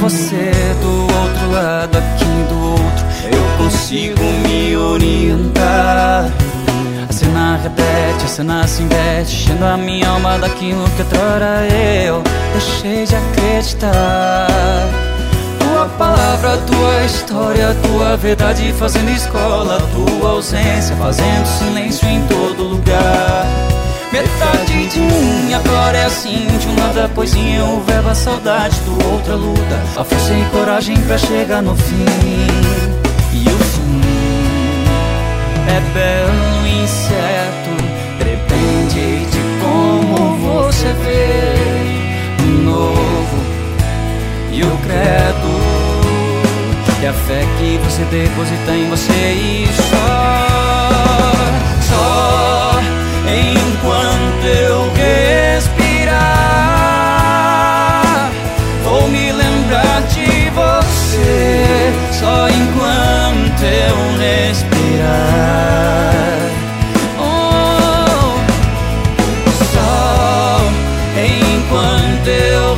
você do outro lado, aqui do outro, eu consigo me orientar. A cena repete, a cena se investe, enchendo a minha alma daquilo que outrora eu deixei de acreditar. Tua palavra, tua história, tua verdade fazendo escola, tua ausência fazendo silêncio em todo lugar. Metade de mim agora é assim, de um lado a poesia, o verbo a saudade, do outro a luta, a força e coragem pra chegar no fim. E o fim é belo e incerto, depende de como você vê o novo e o credo, e a fé que você deposita em você. E só enquanto eu respirar, vou me lembrar de você. Só enquanto eu respirar, só enquanto eu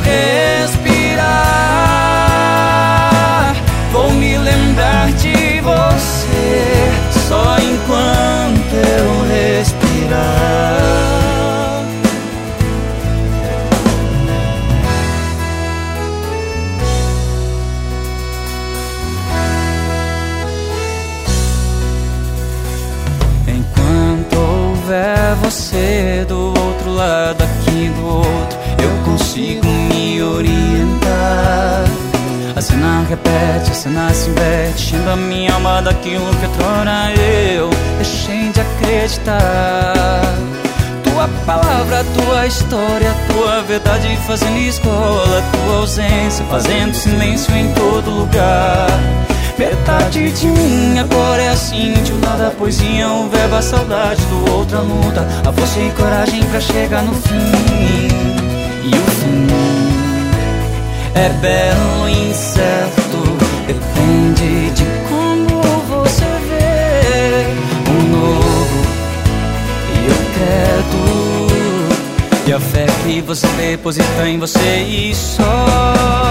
respirar, vou me lembrar de você. Só enquanto eu respirar. Enquanto houver você do outro lado, aqui do outro, eu consigo me orientar. A cena repete, a cena se inverte, enchendo a minha alma daquilo que outrora eu deixei de acreditar. Tua palavra, tua história, tua verdade fazendo escola, tua ausência fazendo silêncio em todo lugar. Metade de mim agora é assim, de um lado a poesia, o verbo a saudade, do outro a luta, a força e coragem pra chegar no fim. E o fim é belo e incerto, depende de como você vê o novo e o credo, e a fé que você deposita em você. E só